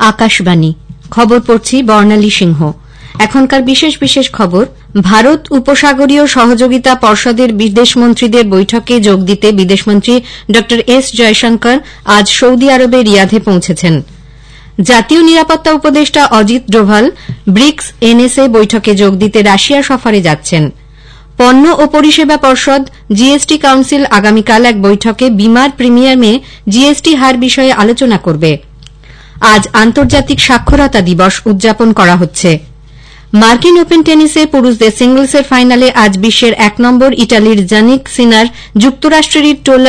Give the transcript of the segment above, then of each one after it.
আকাশবাণী খবর পড়ছি বর্ণালী সিংহ। এখনকার বিশেষ বিশেষ খবর। ভারত উপসাগরীয় সহযোগিতা পর্ষদের বিদেশমন্ত্রীদের বৈঠকে যোগ দিতে বিদেশমন্ত্রী ড এস জয়শঙ্কর আজ সৌদি আরবে রিয়াধে পৌঁছেছেন। জাতীয় নিরাপত্তা উপদেষ্টা অজিত ডোভাল ব্রিক্স এনএসএ বৈঠকে যোগ দিতে রাশিয়া সফরে যাচ্ছেন। পণ্য ও পরিষেবা পর্ষদ জিএসটি কাউন্সিল আগামীকাল এক বৈঠকে বিমার প্রিমিয়ামে জিএসটি হার বিষয়ে আলোচনা করবে। আজ আন্তর্জাতিক সাক্ষরতা দিবস উদযাপন করা হচ্ছে। মার্কিন ওপেন টেনিসে পুরুষদের সিঙ্গলসের ফাইনালে আজ বিশ্বের ১ নম্বর ইটালির জানিক সিনার যুক্তরাষ্ট্রের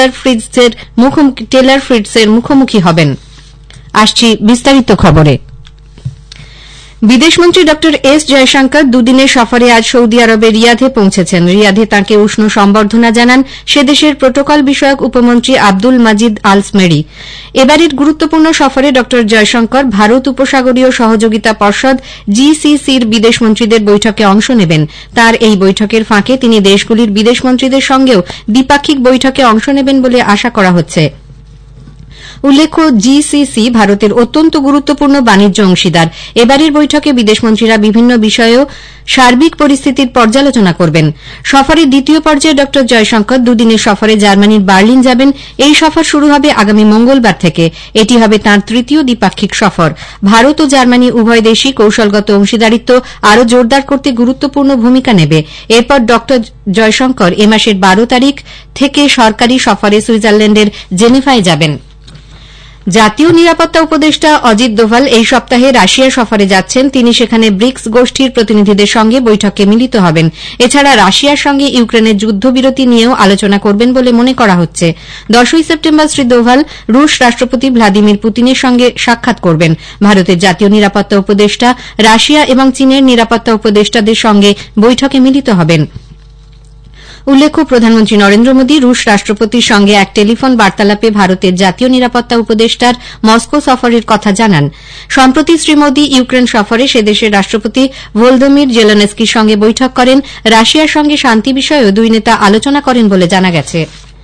টেলর ফ্রিটজের মুখোমুখি হবেন। আসছি বিস্তারিত খবরে। বিদেশমন্ত্রী ড এস জয়শঙ্কর দুদিনের সফরে আজ সৌদি আরবে রিয়াধে পৌঁছেছেন। রিয়াধে তাঁকে উষ্ণ সম্বর্ধনা জানান সে দেশের প্রোটোকল বিষয়ক উপমন্ত্রী আব্দুল মাজিদ আল স্মেরি। এবারের গুরুত্বপূর্ণ সফরে ড জয়শঙ্কর ভারত উপসাগরীয় সহযোগিতা পর্ষদ জিসিসির বিদেশমন্ত্রীদের বৈঠকে অংশ নেবেন। তাঁর এই বৈঠকের ফাঁকে তিনি দেশগুলির বিদেশমন্ত্রীদের সঙ্গেও দ্বিপাক্ষিক বৈঠকে অংশ নেবেন বলে আশা করা হচ্ছে। উল্লেখ্য, জিসিসি ভারতের অত্যন্ত গুরুত্বপূর্ণ বাণিজ্য অংশীদার। এবারের বৈঠকে বিদেশমন্ত্রীরা বিভিন্ন বিষয়েও সার্বিক পরিস্থিতির পর্যালোচনা করবেন। সফরের দ্বিতীয় পর্যায়ে ড জয়শঙ্কর দুদিনের সফরে জার্মানির বার্লিন যাবেন। এই সফর শুরু হবে আগামী মঙ্গলবার থেকে। এটি হবে তাঁর তৃতীয় দ্বিপাক্ষিক সফর। ভারত ও জার্মানি উভয় দেশই কৌশলগত অংশীদারিত্ব আরও জোরদার করতে গুরুত্বপূর্ণ ভূমিকা নেবে। এরপর ড জয়শঙ্কর এ মাসের ১২ তারিখ থেকে সরকারি সফরে সুইজারল্যান্ডের জেনেভায় যাবেন। জাতীয় নিরাপত্তা উপদেষ্টা অজিত ডোভাল এই সপ্তাহে রাশিয়া সফরে যাচ্ছেন। তিনি সেখানে ব্রিক্স গোষ্ঠীর প্রতিনিধিদের সঙ্গে বৈঠকে মিলিত হবেন। এছাড়া রাশিয়ার সঙ্গে ইউক্রেনের যুদ্ধবিরতি নিয়েও আলোচনা করবেন বলে মনে করা হচ্ছে। ১০ই সেপ্টেম্বর শ্রী ডোভাল রুশ রাষ্ট্রপতি ভ্লাদিমির পুতিনের সঙ্গে সাক্ষাৎ করবেন। ভারতের জাতীয় নিরাপত্তা উপদেষ্টা রাশিয়া এবং চীনের নিরাপত্তা উপদেষ্টাদের সঙ্গে বৈঠকে মিলিত হবেন। উল্লেখ্য, প্রধানমন্ত্রী নরেন্দ্র মোদী রুশ রাষ্ট্রপতির সঙ্গে এক টেলিফোন বার্তালাপে ভারতের জাতীয় নিরাপত্তা উপদেষ্টার মস্কো সফরের কথা জানান। সম্প্রতি শ্রী মোদী ইউক্রেন সফরে সে দেশের রাষ্ট্রপতি ভলোদিমির জেলেনস্কির সঙ্গে বৈঠক করেন। রাশিয়ার সঙ্গে শান্তি বিষয়েও দুই নেতা আলোচনা করেন বলে জানা গেছে।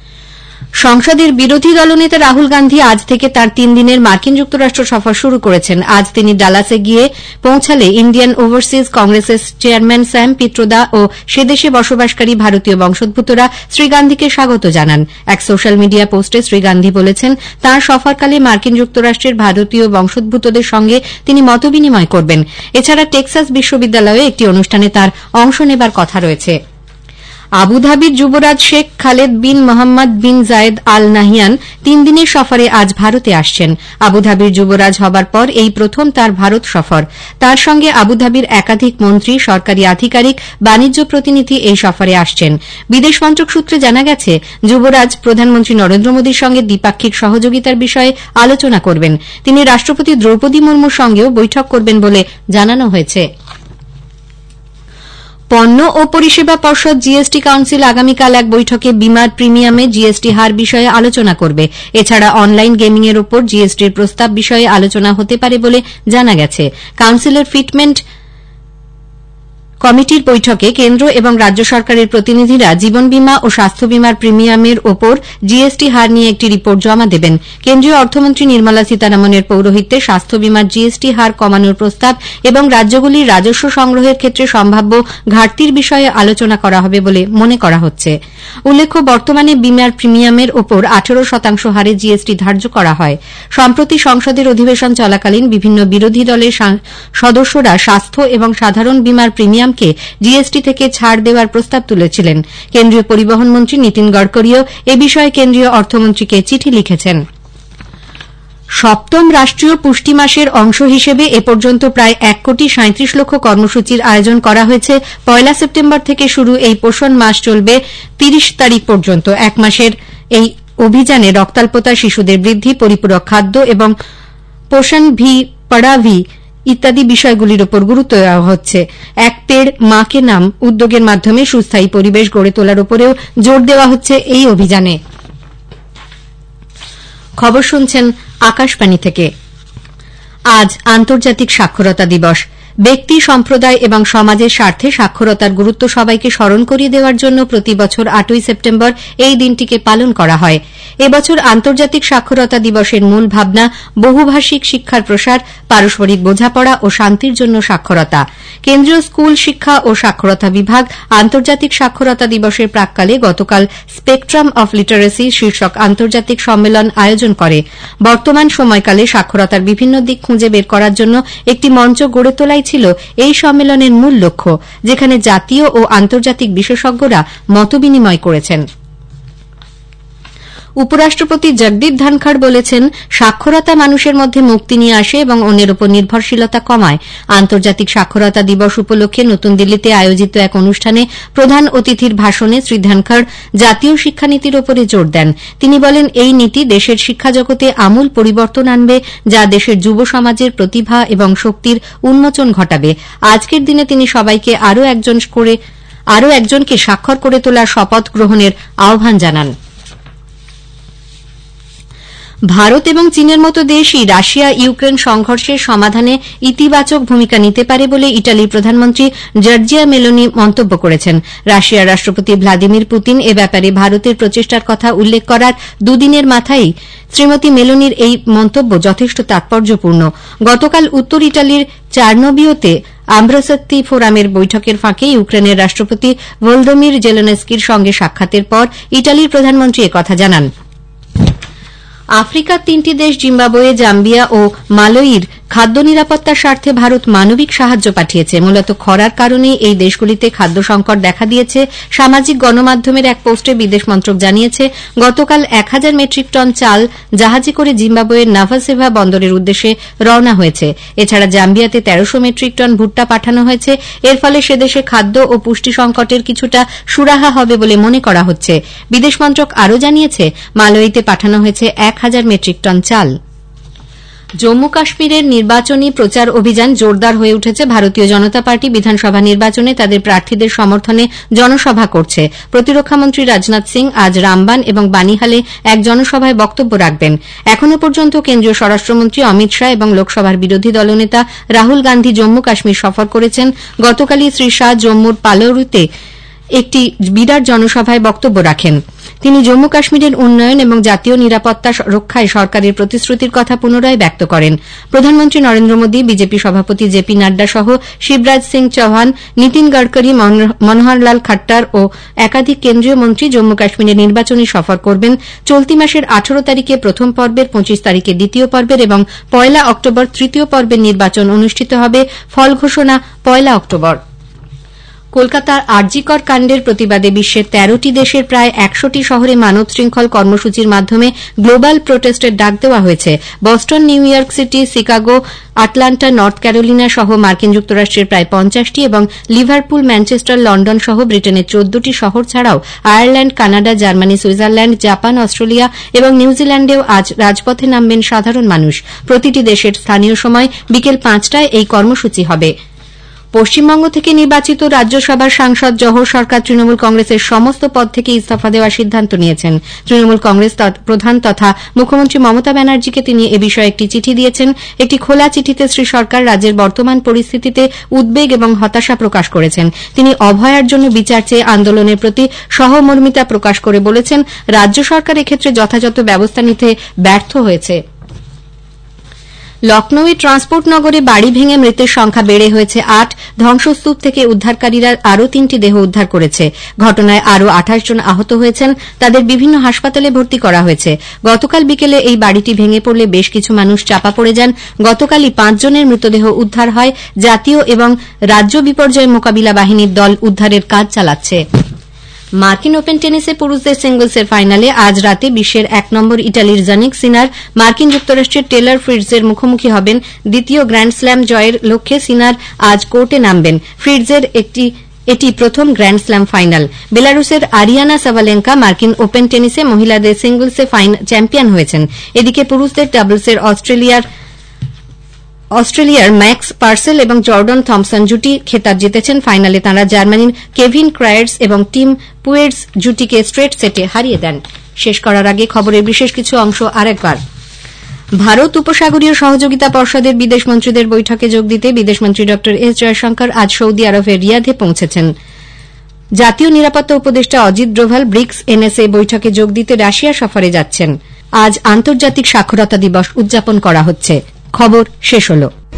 সংসদের বিরোধী দলনেতা রাহুল গান্ধী আজ থেকে তাঁর ৩ দিনের মার্কিন যুক্তরাষ্ট্র সফর শুরু করেছেন। আজ তিনি ডালাসে গিয়ে পৌঁছালে ইন্ডিয়ান ওভারসিজ কংগ্রেসের চেয়ারম্যান স্যাম পিত্রোদা ও সে দেশে বসবাসকারী ভারতীয় বংশোদ্ভূতরা শ্রী গান্ধীকে স্বাগত জানান। এক সোশ্যাল মিডিয়া পোস্টে শ্রী গান্ধী বলেছেন, তাঁর সফরকালে মার্কিন যুক্তরাষ্ট্রের ভারতীয় বংশোদ্ভূতদের সঙ্গে তিনি মতবিনিময় করবেন। এছাড়া টেক্সাস বিশ্ববিদ্যালয়ে একটি অনুষ্ঠানে তাঁর অংশ নেবার কথা রয়েছে। আবুধাবির যুবরাজ শেখ খালেদ বিন মোহাম্মদ বিন জায়েদ আল নাহিয়ান ৩ দিনের সফরে আজ ভারতে আসছেন। আবুধাবির যুবরাজ হবার পর এই প্রথম তাঁর ভারত সফর। তাঁর সঙ্গে আবুধাবির একাধিক মন্ত্রী, সরকারি আধিকারিক, বাণিজ্য প্রতিনিধি এই সফরে আসছেন। বিদেশ মন্ত্রক সূত্রে জানা গেছে, যুবরাজ প্রধানমন্ত্রী নরেন্দ্র মোদীর সঙ্গে দ্বিপাক্ষিক সহযোগিতার বিষয়ে আলোচনা করবেন। তিনি রাষ্ট্রপতি দ্রৌপদী মুর্মুর সঙ্গেও বৈঠক করবেন বলে জানানো হয়েছে। পণ্য ও পরিষেবা পর্ষদ জিএসটি কাউন্সিল আগামীকাল এক বৈঠকে বিমার প্রিমিয়ামে জিএসটি হার বিষয়ে আলোচনা করবে। এছাড়া অনলাইন গেমিং এর উপর জিএসটির প্রস্তাব বিষয়ে আলোচনা হতে পারে বলে জানা গেছে। কাউন্সিলের ফিটমেন্ট কমিটির বৈঠকে কেন্দ্র এবং রাজ্য সরকারের প্রতিনিধিরা জীবন বীমা ও স্বাস্থ্য বীমার প্রিমিয়ামের ওপর জিএসটি হার নিয়ে একটি রিপোর্ট জমা দেবেন। কেন্দ্রীয় অর্থমন্ত্রী নির্মলা সীতারামনের পৌরোহিত্যে স্বাস্থ্য বীমার জিএসটি হার কমানোর প্রস্তাব এবং রাজ্যগুলির রাজস্ব সংগ্রহের ক্ষেত্রে সম্ভাব্য ঘাটতির বিষয়ে আলোচনা করা হবে বলে মনে করা হচ্ছে। উল্লেখ্য, বর্তমানে বীমার প্রিমিয়ামের ওপর 18% হারে জিএসটি ধার্য করা হয়। সম্প্রতি সংসদের অধিবেশন চলাকালীন বিভিন্ন বিরোধী দলের সদস্যরা স্বাস্থ্য এবং সাধারণ বীমার প্রিমিয়াম জিএসটি থেকে ছাড় দেওয়ার প্রস্তাব তুলেছিলেন। কেন্দ্রীয় পরিবহন মন্ত্রী নীতিন গডকরিও এ বিষয়ে কেন্দ্রীয় অর্থমন্ত্রীকে চিঠি লিখেছেন। সপ্তম রাষ্ট্রীয় পুষ্টি মাসের অংশ হিসেবে এ পর্যন্ত প্রায় ১,৩৭,০০,০০০ কর্মসূচির আয়োজন করা হয়েছে। ১ সেপ্টেম্বর থেকে শুরু এই পোষণ মাস চলবে ৩০ তারিখ পর্যন্ত। ১ মাসের এই অভিযানে রক্তাল্পতা, শিশুদের বৃদ্ধি, পরিপূরক খাদ্য এবং পোষণ ভি পড়াভি ইত্যাদি বিষয়গুলির উপর গুরুত্ব দেওয়া হচ্ছে। এক পেড় মা কে নাম উদ্যোগের মাধ্যমে সুস্থায়ী পরিবেশ গড়ে তোলার উপরেও জোর দেওয়া হচ্ছে এই অভিযানে। খবর শুনছেন আকাশবাণী থেকে। আজ আন্তর্জাতিক সাক্ষরতা দিবস। ব্যক্তি, সম্প্রদায় এবং সমাজের স্বার্থে সাক্ষরতার গুরুত্ব সবাইকে স্মরণ করিয়ে দেওয়ার জন্য প্রতি বছর 8ই সেপ্টেম্বর এই দিনটিকে পালন করা হয়। এবছর আন্তর্জাতিক সাক্ষরতা দিবসের মূল ভাবনা বহুভাষিক শিক্ষার প্রসার, পারস্পরিক বোঝাপড়া ও শান্তির জন্য সাক্ষরতা। কেন্দ্রীয় স্কুল শিক্ষা ও সাক্ষরতা বিভাগ আন্তর্জাতিক সাক্ষরতা দিবসের প্রাক্কালে গতকাল স্পেকট্রাম অফ লিটারেসি শীর্ষক আন্তর্জাতিক সম্মেলন আয়োজন করে। বর্তমান সময়কালে সাক্ষরতার বিভিন্ন দিক খুঁজে বের করার জন্য একটি মঞ্চ গড়ে তোলাই ছিল এই সম্মেলনের মূল লক্ষ্য, যেখানে জাতীয় ও আন্তর্জাতিক বিশেষজ্ঞরা মতবিনিময় করেছেন। উপরাষ্ট্রপতি জগদীপ ধনখড় বলেছেন, সাক্ষরতা মানুষের মধ্যে মুক্তি নিয়ে আসে এবং অন্যের উপর নির্ভরশীলতা কমায়। আন্তর্জাতিক সাক্ষরতা দিবস উপলক্ষে নতুন দিল্লিতে আয়োজিত এক অনুষ্ঠানে প্রধান অতিথির ভাষণে শ্রী ধনখড় জাতীয় শিক্ষানীতির উপরে জোর দেন। তিনি বলেন, এই নীতি দেশের শিক্ষা জগতে আমূল পরিবর্তন আনবে, যা দেশের যুব সমাজের প্রতিভা এবং শক্তির উন্মোচন ঘটাবে। আজকের দিনে তিনি সবাইকে আরও একজনকে স্বাক্ষর করে তোলার শপথ গ্রহণের আহ্বান জানান। ভারত এবং চীনের মতো দেশই রাশিয়া ইউক্রেন সংঘর্ষের সমাধানে ইতিবাচক ভূমিকা নিতে পারে বলে ইটালির প্রধানমন্ত্রী জর্জিয়া মেলোনি মন্তব্য করেছেন। রাশিয়ার রাষ্ট্রপতি ভ্লাদিমির পুতিন এ ব্যাপারে ভারতের প্রচেষ্টার কথা উল্লেখ করার দুদিনের মাথায় শ্রীমতী মেলোনির এই মন্তব্য যথেষ্ট তাৎপর্যপূর্ণ। গতকাল উত্তর ইটালির চার্নোবিওতে আম্ব্রোসেত্তি ফোরামের বৈঠকের ফাঁকে ইউক্রেনের রাষ্ট্রপতি ভলোদিমির জেলেনস্কির সঙ্গে সাক্ষাতের পর ইটালির প্রধানমন্ত্রী একথা জানান। আফ্রিকার 3টি দেশ জিম্বাবুয়ে, জাম্বিয়া ও মালয়ির খাদ্য নিরাপত্তার স্বার্থে ভারত মানবিক সাহায্য পাঠিয়েছে। মূলত খরার কারণেই এই দেশগুলিতে খাদ্য সংকট দেখা দিয়েছে। সামাজিক গণমাধ্যমের এক পোস্টে বিদেশ মন্ত্রক জানিয়েছে, গতকাল 1000 মেট্রিক টন চাল জাহাজে করে জিম্বাবুয়ের নাভাসেভা বন্দরের উদ্দেশ্যে রওনা হয়েছে। এছাড়া জাম্বিয়াতে 1300 মেট্রিক টন ভুট্টা পাঠানো হয়েছে। এর ফলে সেদেশে খাদ্য ও পুষ্টি সংকটের কিছুটা সুরাহা হবে বলে মনে করা হচ্ছে। বিদেশ মন্ত্রক আরও জানিয়েছে, মালয়িতে পাঠানো হয়েছে 1000 মেট্রিক টন চাল। জম্মু কাশ্মীরের নির্বাচনী প্রচার অভিযান জোরদার হয়ে উঠেছে। ভারতীয় জনতা পার্টি বিধানসভা নির্বাচনে তাদের প্রার্থীদের সমর্থনে জনসভা করছে। প্রতিরক্ষামন্ত্রী রাজনাথ সিং আজ রামবান এবং বানিহালে এক জনসভায় বক্তব্য রাখবেন। এখনও পর্যন্ত কেন্দ্রীয় স্বরাষ্ট্রমন্ত্রী অমিত শাহ এবং লোকসভার বিরোধী দলনেতা রাহুল গান্ধী জম্মু কাশ্মীর সফর করেছেন। গতকালই শ্রী শাহ জম্মুর পালোরুতে একটি বিরাট জনসভায় বক্তব্য রাখেন। তিনি জম্মু কাশ্মীরের উন্নয়ন এবং জাতীয় নিরাপত্তা রক্ষায় সরকারের প্রতিশ্রুতির কথা পুনরায় ব্যক্ত করেন। প্রধানমন্ত্রী নরেন্দ্র মোদী, বিজেপি সভাপতি জেপি নাড্ডা সহ শিবরাজ সিং চৌহান, নীতিন গডকরি, মনোহরলাল খট্টার ও একাধিক কেন্দ্রীয় মন্ত্রী জম্মু কাশ্মীরের নির্বাচনী সফর করবেন। চলতি মাসের 18 তারিখে প্রথম পর্বের, 25 তারিখে দ্বিতীয় পর্বের এবং 1 অক্টোবর তৃতীয় পর্বের নির্বাচন অনুষ্ঠিত হবে। ফল ঘোষণা 1 অক্টোবর। কলকাতার আরজিকর কাণ্ডের প্রতিবাদে বিশ্বের 13টি দেশের প্রায় 100টি শহরে মানব শৃঙ্খল কর্মসূচির মাধ্যমে গ্লোবাল প্রোটেস্টের ডাক দেওয়া হয়েছে। Boston, New York City, Chicago, Atlanta, North Carolina সহ মার্কিন যুক্তরাষ্ট্রের প্রায় 50টি এবং লিভারপুল, ম্যানচেস্টার, লন্ডন সহ ব্রিটেনের 14টি শহর ছাড়াও Ireland, Canada, Germany, Switzerland, Japan, Australia এবং নিউজিল্যান্ডেও আজ রাজপথে নামবেন সাধারণ মানুষ। প্রতিটি দেশের স্থানীয় সময় বিকেল 5টায় এই কর্মসূচি হবে। পশ্চিমবঙ্গ থেকে নির্বাচিত রাজ্যসভার সাংসদ জওহর সরকার তৃণমূল কংগ্রেসের সমস্ত পদ থেকে ইস্তফা দেওয়ার সিদ্ধান্ত নিয়েছেন। তৃণমূল কংগ্রেস প্রধান তথা মুখ্যমন্ত্রী মমতা ব্যানার্জিকে তিনি এ বিষয়ে একটি চিঠি দিয়েছেন। একটি খোলা চিঠিতে শ্রী সরকার রাজ্যের বর্তমান পরিস্থিতিতে উদ্বেগ এবং হতাশা প্রকাশ করেছেন। তিনি অভয়ার জন্য বিচার চেয়ে আন্দোলনের প্রতি সহমর্মিতা প্রকাশ করে বলেছেন, রাজ্য সরকার এক্ষেত্রে যথাযথ ব্যবস্থা নিতে ব্যর্থ হয়েছে। লখনৌয়ের ট্রান্সপোর্ট নগরে বাড়ি ভেঙে মৃতের সংখ্যা বেড়ে হয়েছে 8। ধ্বংসস্তূপ থেকে উদ্ধারকারীরা আরও 3টি দেহ উদ্ধার করেছে। ঘটনায় আরও 28 জন আহত হয়েছেন। তাদের বিভিন্ন হাসপাতালে ভর্তি করা হয়েছে। গতকাল বিকেলে এই বাড়িটি ভেঙে পড়লে বেশ কিছু মানুষ চাপা পড়ে যান। গতকালই 5 জনের মৃতদেহ উদ্ধার হয়। জাতীয় এবং রাজ্য বিপর্যয় মোকাবিলা বাহিনীর দল উদ্ধারের কাজ চালাচ্ছে। মার্কিন ওপেন টেনিসে পুরুষদের সিঙ্গলসের ফাইনালে আজ রাতে বিশ্বের 1 নম্বর ইটালির জানিক সিনার মার্কিন যুক্তরাষ্ট্রের টেলর ফ্রিটজের মুখোমুখি হবেন। দ্বিতীয় গ্র্যান্ড স্ল্যাম জয়ের লক্ষ্যে সিনার আজ কোর্টে নামবেন। ফ্রিটজের এটি প্রথম গ্র্যান্ড স্ল্যাম ফাইনাল। বেলারুসের আরিয়ানা সাভালেঙ্কা মার্কিন ওপেন টেনিসে মহিলাদের সিঙ্গলসে চ্যাম্পিয়ন হয়েছেন। এদিকে পুরুষদের ডাবলসের অস্ট্রেলিয়ার ম্যাক্স পার্সেল এবং জর্ডন থমসন জুটি খেতাব জিতেছেন। ফাইনালে তাঁরা জার্মানির কেভিন ক্রায়ার্স এবং টিম পুয়েটস জুটিকে স্ট্রেট সেটে হারিয়ে দেন। শেষ করার আগে খবরের বিশেষ কিছু অংশ আরেকবার। ভারত উপসাগরীয় সহযোগিতা পর্ষদের বিদেশমন্ত্রীদের বৈঠকে যোগ দিতে বিদেশমন্ত্রী ড এস জয়শঙ্কর আজ সৌদি আরবের রিয়াধে পৌঁছেছেন। জাতীয় নিরাপত্তা উপদেষ্টা অজিত ডোভাল ব্রিক্স এনএসএ বৈঠকে যোগ দিতে রাশিয়া সফরে যাচ্ছেন। আজ আন্তর্জাতিক সাক্ষরতা দিবস উদযাপন করা হচ্ছে। খবর শেষ হলো।